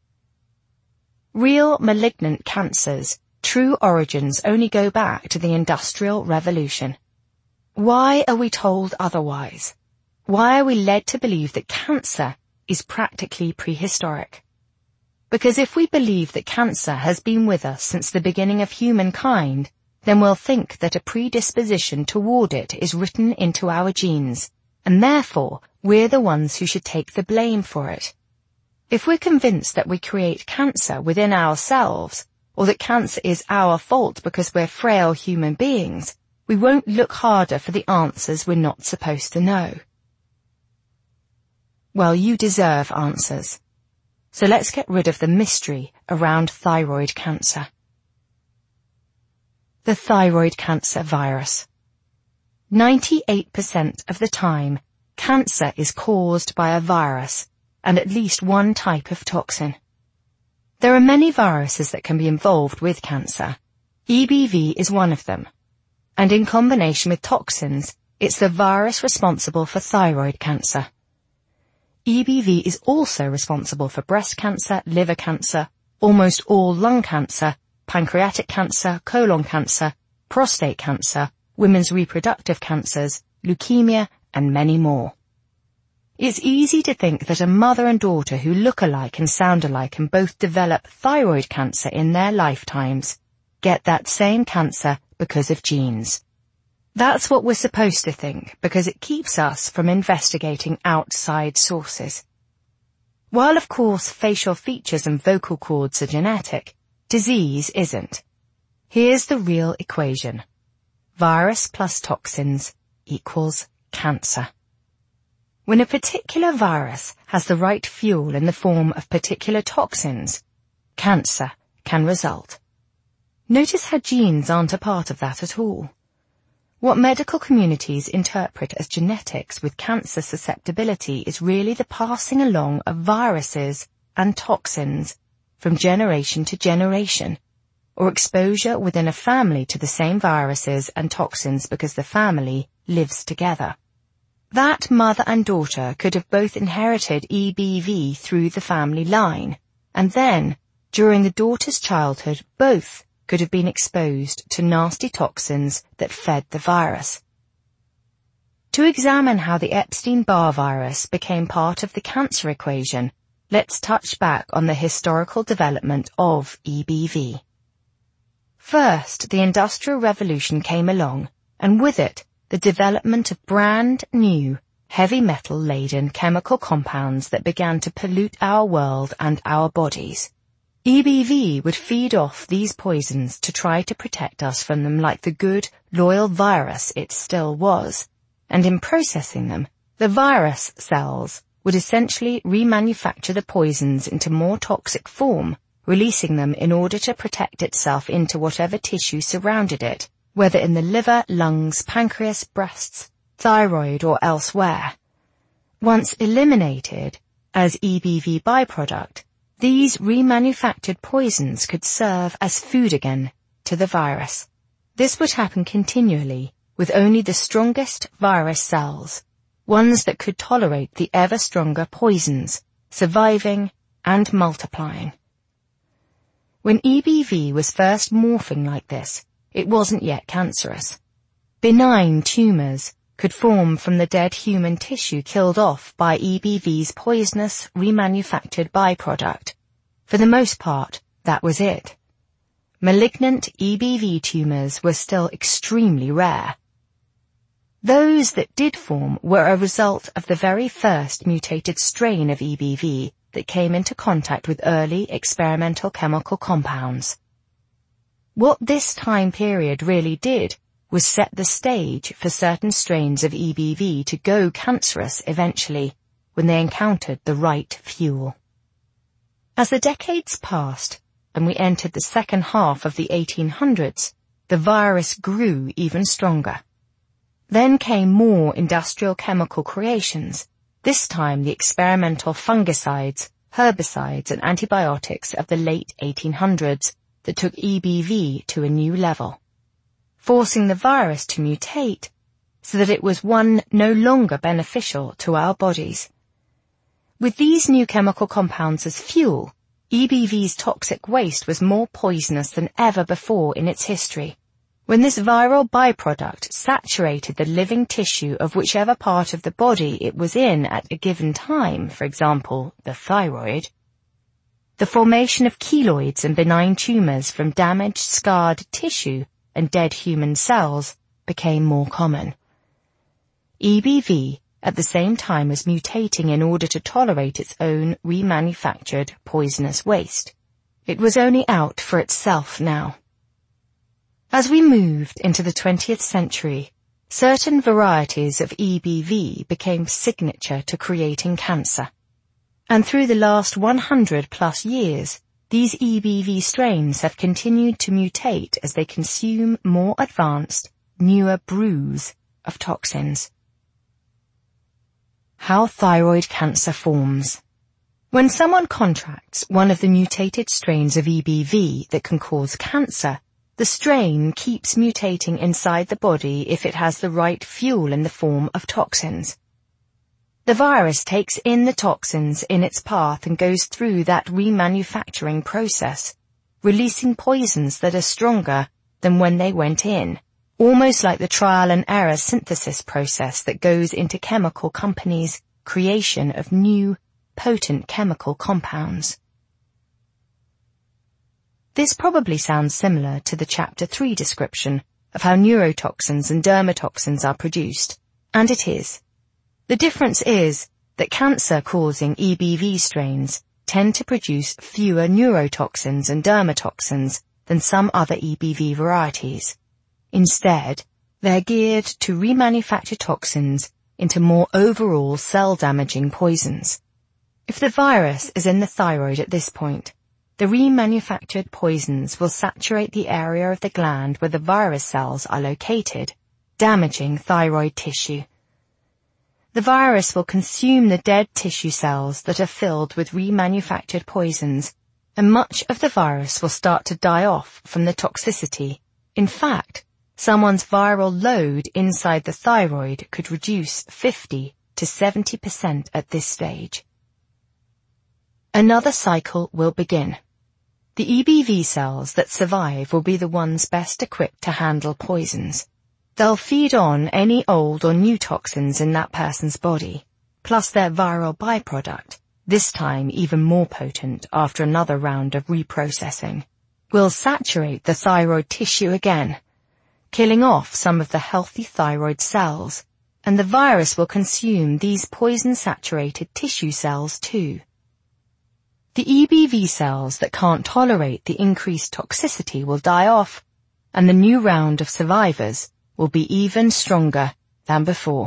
Real malignant cancers' true origins only go back to the Industrial Revolution. Why are we told otherwise? Why are we led to believe that cancer is practically prehistoric? Because if we believe that cancer has been with us since the beginning of humankind, then we'll think that a predisposition toward it is written into our genes, and therefore we're the ones who should take the blame for it. If we're convinced that we create cancer within ourselves, or that cancer is our fault because we're frail human beings, we won't look harder for the answers we're not supposed to know. Well, you deserve answers. So let's get rid of the mystery around thyroid cancer. The thyroid cancer virus. ninety-eight percent of the time, cancer is caused by a virus and at least one type of toxin. There are many viruses that can be involved with cancer. E B V is one of them. And in combination with toxins, it's the virus responsible for thyroid cancer. E B V is also responsible for breast cancer, liver cancer, almost all lung cancer, pancreatic cancer, colon cancer, prostate cancer, women's reproductive cancers, leukemia, and many more. It's easy to think that a mother and daughter who look alike and sound alike and both develop thyroid cancer in their lifetimes get that same cancer because of genes. That's what we're supposed to think, because it keeps us from investigating outside sources. While of course facial features and vocal cords are genetic, disease isn't. Here's the real equation. Virus plus toxins equals cancer. When a particular virus has the right fuel in the form of particular toxins, cancer can result. Notice how genes aren't a part of that at all. What medical communities interpret as genetics with cancer susceptibility is really the passing along of viruses and toxins from generation to generation, or exposure within a family to the same viruses and toxins because the family lives together. That mother and daughter could have both inherited E B V through the family line, and then, during the daughter's childhood, both could have been exposed to nasty toxins that fed the virus. To examine how the Epstein-Barr virus became part of the cancer equation, let's touch back on the historical development of E B V. First, the Industrial Revolution came along, and with it, the development of brand new, heavy metal-laden chemical compounds that began to pollute our world and our bodies. E B V would feed off these poisons to try to protect us from them like the good, loyal virus it still was, and in processing them, the virus cells would essentially remanufacture the poisons into more toxic form, releasing them in order to protect itself into whatever tissue surrounded it, whether in the liver, lungs, pancreas, breasts, thyroid, or elsewhere. Once eliminated as E B V byproduct, these remanufactured poisons could serve as food again to the virus. This would happen continually with only the strongest virus cells, ones that could tolerate the ever stronger poisons, surviving and multiplying. When E B V was first morphing like this, it wasn't yet cancerous. Benign tumours could form from the dead human tissue killed off by E B V's poisonous remanufactured byproduct. For the most part, that was it. Malignant E B V tumours were still extremely rare. Those that did form were a result of the very first mutated strain of E B V that came into contact with early experimental chemical compounds. What this time period really did was set the stage for certain strains of E B V to go cancerous eventually when they encountered the right fuel. As the decades passed and we entered the second half of the eighteen hundreds, the virus grew even stronger. Then came more industrial chemical creations, this time the experimental fungicides, herbicides and antibiotics of the late eighteen hundreds that took E B V to a new level, forcing the virus to mutate so that it was one no longer beneficial to our bodies. With these new chemical compounds as fuel, E B V's toxic waste was more poisonous than ever before in its history. When this viral byproduct saturated the living tissue of whichever part of the body it was in at a given time, for example, the thyroid, the formation of keloids and benign tumours from damaged, scarred tissue and dead human cells became more common. E B V at the same time was mutating in order to tolerate its own remanufactured poisonous waste. It was only out for itself now. As we moved into the twentieth century, certain varieties of E B V became signature to creating cancer. And through the last one hundred plus years, these E B V strains have continued to mutate as they consume more advanced, newer brews of toxins. How thyroid cancer forms. When someone contracts one of the mutated strains of E B V that can cause cancer, the strain keeps mutating inside the body if it has the right fuel in the form of toxins. The virus takes in the toxins in its path and goes through that remanufacturing process, releasing poisons that are stronger than when they went in, almost like the trial and error synthesis process that goes into chemical companies' creation of new, potent chemical compounds. This probably sounds similar to the Chapter three description of how neurotoxins and dermatoxins are produced, and it is. The difference is that cancer-causing E B V strains tend to produce fewer neurotoxins and dermatoxins than some other E B V varieties. Instead, they're geared to remanufacture toxins into more overall cell-damaging poisons. If the virus is in the thyroid at this point, the remanufactured poisons will saturate the area of the gland where the virus cells are located, damaging thyroid tissue. The virus will consume the dead tissue cells that are filled with remanufactured poisons, and much of the virus will start to die off from the toxicity. In fact, someone's viral load inside the thyroid could reduce fifty to seventy percent at this stage. Another cycle will begin. The E B V cells that survive will be the ones best equipped to handle poisons. They'll feed on any old or new toxins in that person's body, plus their viral byproduct, this time even more potent after another round of reprocessing, will saturate the thyroid tissue again, killing off some of the healthy thyroid cells, and the virus will consume these poison-saturated tissue cells too. The E B V cells that can't tolerate the increased toxicity will die off, and the new round of survivors will be even stronger than before.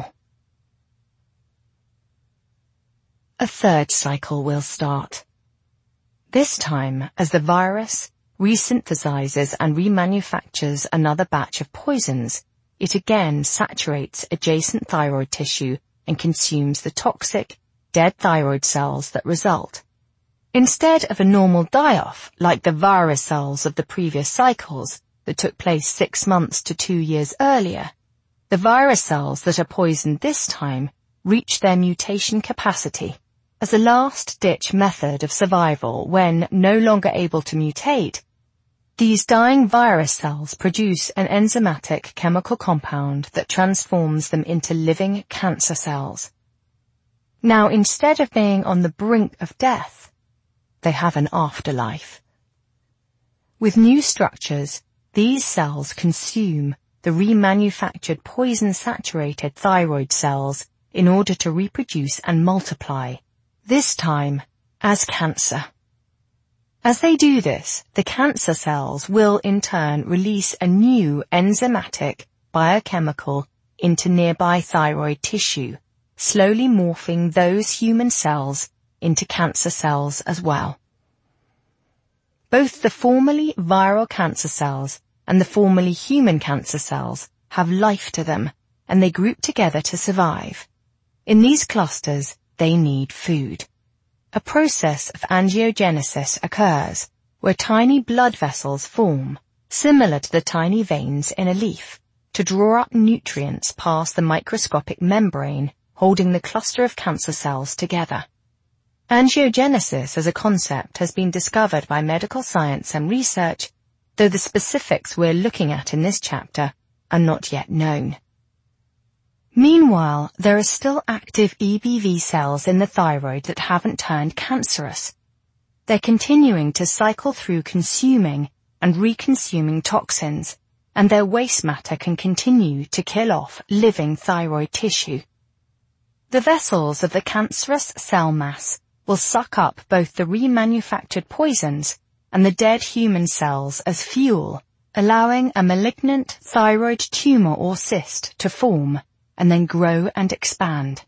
A third cycle will start. This time, as the virus resynthesizes and remanufactures another batch of poisons, it again saturates adjacent thyroid tissue and consumes the toxic, dead thyroid cells that result. Instead of a normal die-off, like the virus cells of the previous cycles that took place six months to two years earlier, the virus cells that are poisoned this time reach their mutation capacity as a last-ditch method of survival when no longer able to mutate. These dying virus cells produce an enzymatic chemical compound that transforms them into living cancer cells. Now, instead of being on the brink of death, they have an afterlife. With new structures, these cells consume the remanufactured poison-saturated thyroid cells in order to reproduce and multiply, this time as cancer. As they do this, the cancer cells will in turn release a new enzymatic biochemical into nearby thyroid tissue, slowly morphing those human cells into cancer cells as well. Both the formerly viral cancer cells and the formerly human cancer cells have life to them, and they group together to survive. In these clusters, they need food. A process of angiogenesis occurs, where tiny blood vessels form, similar to the tiny veins in a leaf, to draw up nutrients past the microscopic membrane holding the cluster of cancer cells together. Angiogenesis as a concept has been discovered by medical science and research, though the specifics we're looking at in this chapter are not yet known. Meanwhile, there are still active E B V cells in the thyroid that haven't turned cancerous. They're continuing to cycle through consuming and reconsuming toxins, and their waste matter can continue to kill off living thyroid tissue. The vessels of the cancerous cell mass will suck up both the remanufactured poisons and the dead human cells as fuel, allowing a malignant thyroid tumor or cyst to form and then grow and expand.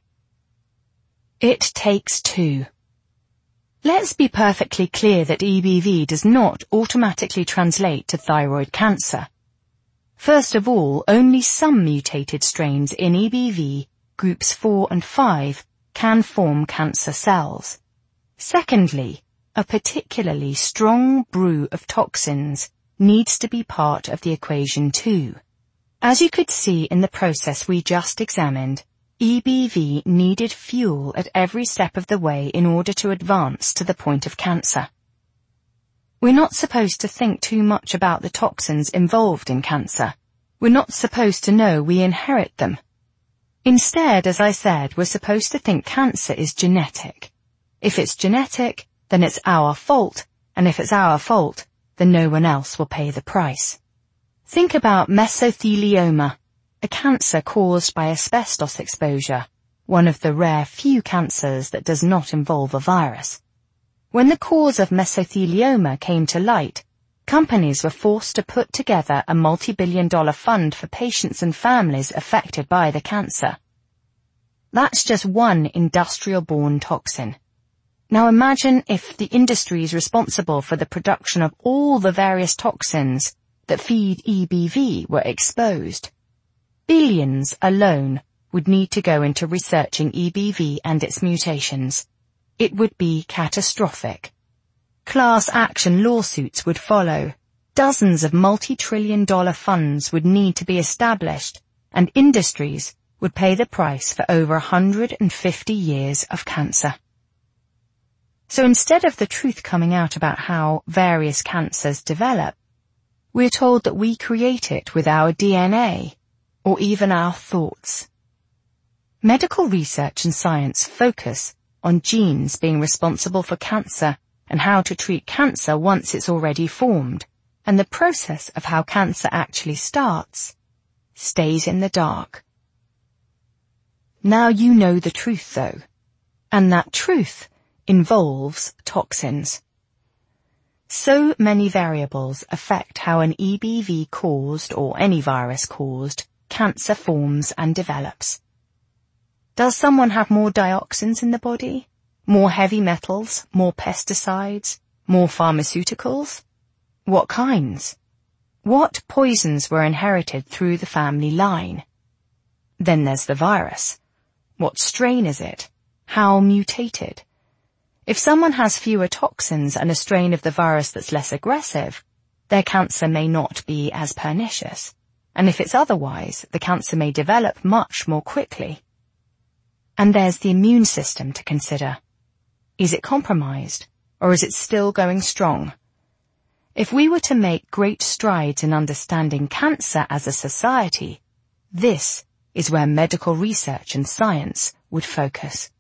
It takes two. Let's be perfectly clear that E B V does not automatically translate to thyroid cancer. First of all, only some mutated strains in E B V, groups four and five, can form cancer cells. Secondly, a particularly strong brew of toxins needs to be part of the equation too. As you could see in the process we just examined, E B V needed fuel at every step of the way in order to advance to the point of cancer. We're not supposed to think too much about the toxins involved in cancer. We're not supposed to know we inherit them. Instead, as I said, we're supposed to think cancer is genetic. If it's genetic, then it's our fault, and if it's our fault, then no one else will pay the price. Think about mesothelioma, a cancer caused by asbestos exposure, one of the rare few cancers that does not involve a virus. When the cause of mesothelioma came to light, companies were forced to put together a multi-billion dollar fund for patients and families affected by the cancer. That's just one industrial-borne toxin. Now imagine if the industries responsible for the production of all the various toxins that feed E B V were exposed. Billions alone would need to go into researching E B V and its mutations. It would be catastrophic. Class action lawsuits would follow. Dozens of multi-trillion dollar funds would need to be established, and industries would pay the price for over one hundred fifty years of cancer. So instead of the truth coming out about how various cancers develop, we're told that we create it with our D N A. or even our thoughts. Medical research and science focus on genes being responsible for cancer and how to treat cancer once it's already formed, and the process of how cancer actually starts stays in the dark. Now you know the truth, though, and that truth involves toxins. So many variables affect how an E B V-caused or any virus-caused cancer forms and develops. Does someone have more dioxins in the body? More heavy metals? More pesticides? More pharmaceuticals? What kinds? What poisons were inherited through the family line? Then there's the virus. What strain is it? How mutated? If someone has fewer toxins and a strain of the virus that's less aggressive, their cancer may not be as pernicious. And if it's otherwise, the cancer may develop much more quickly. And there's the immune system to consider. Is it compromised, or is it still going strong? If we were to make great strides in understanding cancer as a society, this is where medical research and science would focus.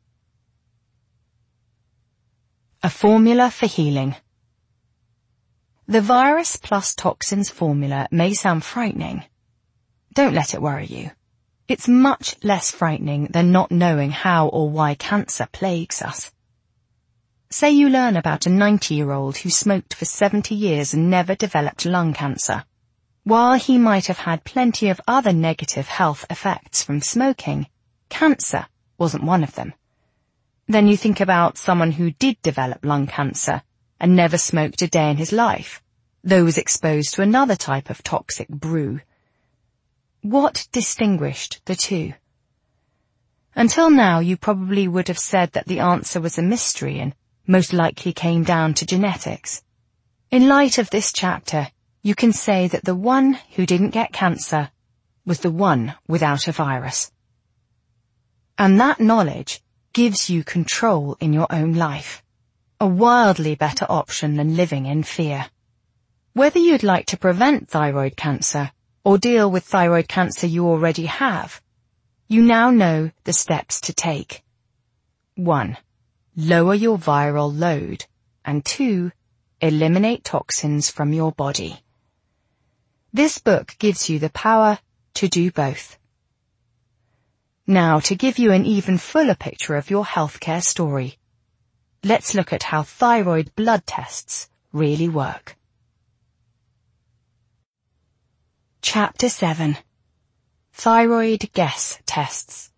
A formula for healing. The virus plus toxins formula may sound frightening. Don't let it worry you. It's much less frightening than not knowing how or why cancer plagues us. Say you learn about a ninety-year-old who smoked for seventy years and never developed lung cancer. While he might have had plenty of other negative health effects from smoking, cancer wasn't one of them. Then you think about someone who did develop lung cancer and never smoked a day in his life, though was exposed to another type of toxic brew. What distinguished the two? Until now, you probably would have said that the answer was a mystery and most likely came down to genetics. In light of this chapter, you can say that the one who didn't get cancer was the one without a virus. And that knowledge gives you control in your own life, a wildly better option than living in fear. Whether you'd like to prevent thyroid cancer or deal with thyroid cancer you already have, you now know the steps to take. One, lower your viral load, and two, eliminate toxins from your body. This book gives you the power to do both. Now, to give you an even fuller picture of your healthcare story, let's look at how thyroid blood tests really work. Chapter seven. Thyroid Guess Tests.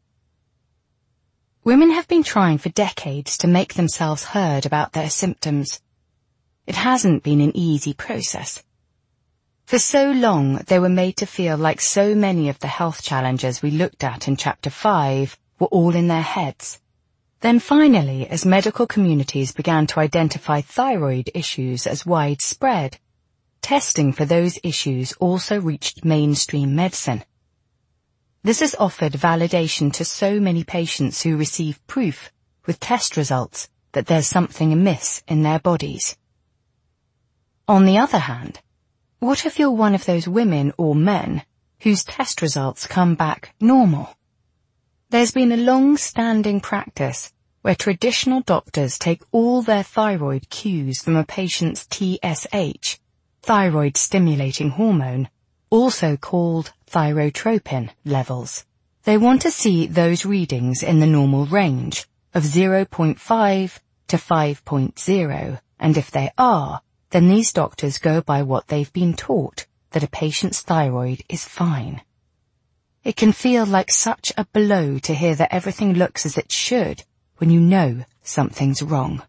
Women have been trying for decades to make themselves heard about their symptoms. It hasn't been an easy process. For so long, they were made to feel like so many of the health challenges we looked at in Chapter five were all in their heads. Then finally, as medical communities began to identify thyroid issues as widespread, testing for those issues also reached mainstream medicine. This has offered validation to so many patients who receive proof with test results that there's something amiss in their bodies. On the other hand, what if you're one of those women or men whose test results come back normal? There's been a long-standing practice where traditional doctors take all their thyroid cues from a patient's T S H, thyroid-stimulating hormone, also called thyrotropin levels. They want to see those readings in the normal range of zero point five to five point zero, and if they are, then these doctors go by what they've been taught, that a patient's thyroid is fine. It can feel like such a blow to hear that everything looks as it should when you know something's wrong.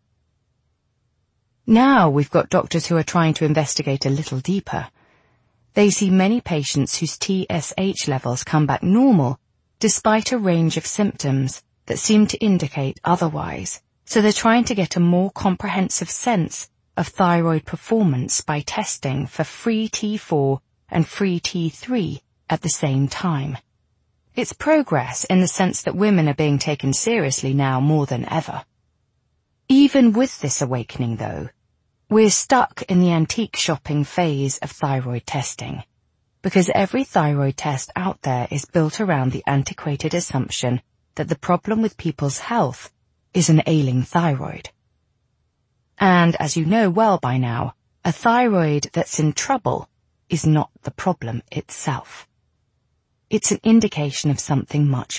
Now we've got doctors who are trying to investigate a little deeper. They see many patients whose T S H levels come back normal despite a range of symptoms that seem to indicate otherwise, so they're trying to get a more comprehensive sense of thyroid performance by testing for free T four and free T three at the same time. It's progress in the sense that women are being taken seriously now more than ever. Even with this awakening, though, we're stuck in the antique shopping phase of thyroid testing. because every thyroid test out there is built around the antiquated assumption that the problem with people's health is an ailing thyroid. And as you know well by now, a thyroid that's in trouble is not the problem itself. It's an indication of something much